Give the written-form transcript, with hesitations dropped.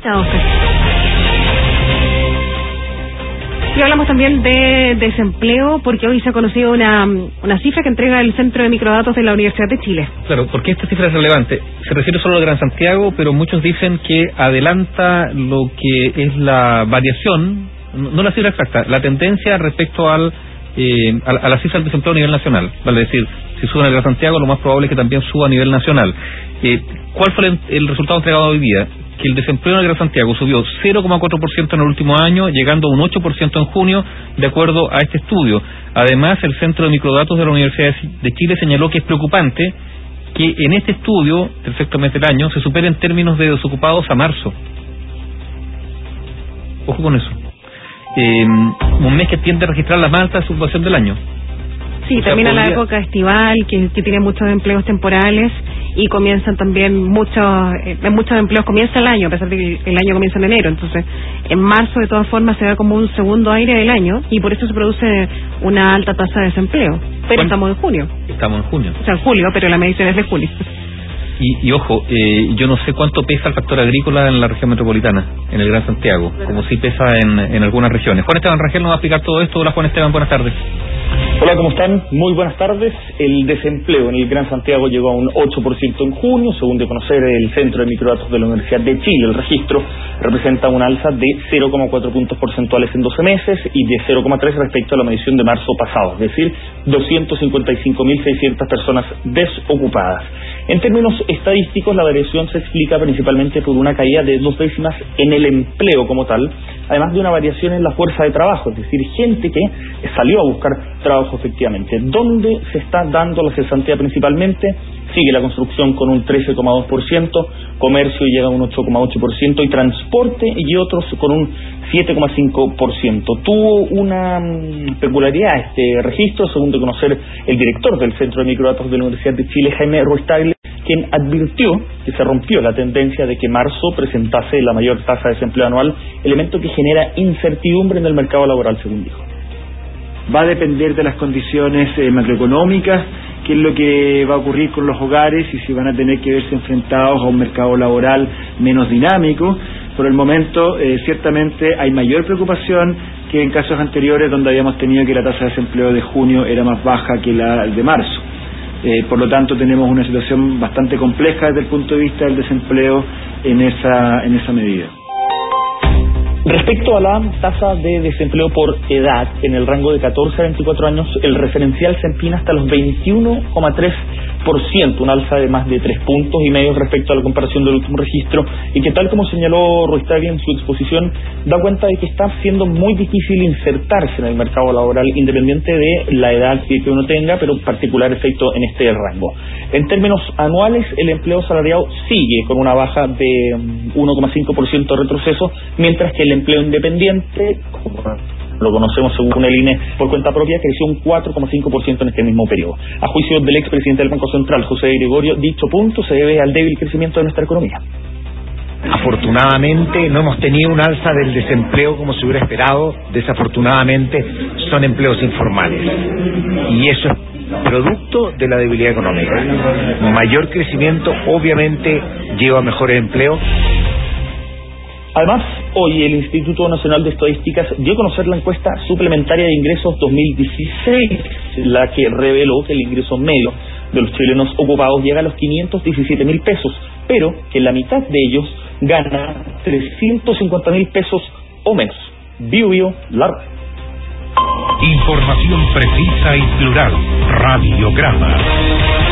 Chao, Oscar. Y hablamos también de desempleo, porque hoy se ha conocido una cifra que entrega el Centro de Microdatos de la Universidad de Chile. Claro, porque esta cifra es relevante. Se refiere solo al Gran Santiago, pero muchos dicen que adelanta lo que es la variación, no la cifra exacta, la tendencia respecto a la cifra del desempleo a nivel nacional. Vale decir, si sube en el Gran Santiago, lo más probable es que también suba a nivel nacional. ¿Cuál fue el resultado entregado hoy día? Que el desempleo en el Gran Santiago subió 0,4% en el último año, llegando a un 8% en junio, de acuerdo a este estudio. Además, el Centro de Microdatos de la Universidad de Chile señaló que es preocupante que en este estudio, del sexto mes del año, se supere en términos de desocupados a marzo. Ojo con eso. Un mes que tiende a registrar la más alta desocupación del año. Sí, termina la época estival, que tiene muchos empleos temporales, y comienzan también muchos empleos, comienza el año, a pesar de que el año comienza en enero. Entonces, en marzo, de todas formas, se da como un segundo aire del año, y por eso se produce una alta tasa de desempleo. Pero estamos en junio. Estamos en junio. O sea, en julio, pero la medición es de julio. Y ojo, yo no sé cuánto pesa el factor agrícola en la región metropolitana, en el Gran Santiago, como si pesa en algunas regiones. Juan Esteban Rangel nos va a explicar todo esto. Hola, Juan Esteban, buenas tardes. Hola, ¿cómo están? Muy buenas tardes. El desempleo en el Gran Santiago llegó a un 8% en junio, según de conocer el Centro de Microdatos de la Universidad de Chile. El registro representa una alza de 0,4 puntos porcentuales en 12 meses y de 0,3 respecto a la medición de marzo pasado, es decir, 255.600 personas desocupadas. En términos estadísticos, la variación se explica principalmente por una caída de 2 décimas en el empleo como tal, además de una variación en la fuerza de trabajo, es decir, gente que salió a buscar trabajo efectivamente. ¿Dónde se está dando la cesantía principalmente? Sigue la construcción con un 13,2%, comercio llega a un 8,8% y transporte y otros con un 7,5%. Tuvo una peculiaridad este registro, según de conocer el director del Centro de Microdatos de la Universidad de Chile, Jaime Ruiz-Tagle, quien advirtió que se rompió la tendencia de que marzo presentase la mayor tasa de desempleo anual, elemento que genera incertidumbre en el mercado laboral, según dijo. Va a depender de las condiciones macroeconómicas, qué es lo que va a ocurrir con los hogares y si van a tener que verse enfrentados a un mercado laboral menos dinámico. Por el momento, ciertamente hay mayor preocupación que en casos anteriores donde habíamos tenido que la tasa de desempleo de junio era más baja que la de marzo. Por lo tanto, tenemos una situación bastante compleja desde el punto de vista del desempleo en esa medida. Respecto a la tasa de desempleo por edad, en el rango de 14 a 24 años, el referencial se empina hasta los 21,3%, un alza de más de 3,5 puntos respecto a la comparación del último registro, y que, tal como señaló Ruiz-Tagle en su exposición, da cuenta de que está siendo muy difícil insertarse en el mercado laboral, independiente de la edad que uno tenga, pero particular efecto en este rango. En términos anuales, el empleo salariado sigue con una baja de 1,5% de retroceso, mientras que el empleo independiente, como lo conocemos según el INE por cuenta propia, creció un 4,5% en este mismo periodo. A juicio del expresidente del Banco Central, José Gregorio, dicho punto se debe al débil crecimiento de nuestra economía. Afortunadamente no hemos tenido un alza del desempleo como se hubiera esperado. Desafortunadamente son empleos informales y eso es producto de la debilidad económica. Mayor crecimiento obviamente lleva a mejores empleos. Además, hoy el Instituto Nacional de Estadísticas dio a conocer la encuesta suplementaria de ingresos 2016, la que reveló que el ingreso medio de los chilenos ocupados llega a los 517.000 pesos, pero que la mitad de ellos gana 350.000 pesos o menos. Bio, la red. Información precisa y plural. Radiograma.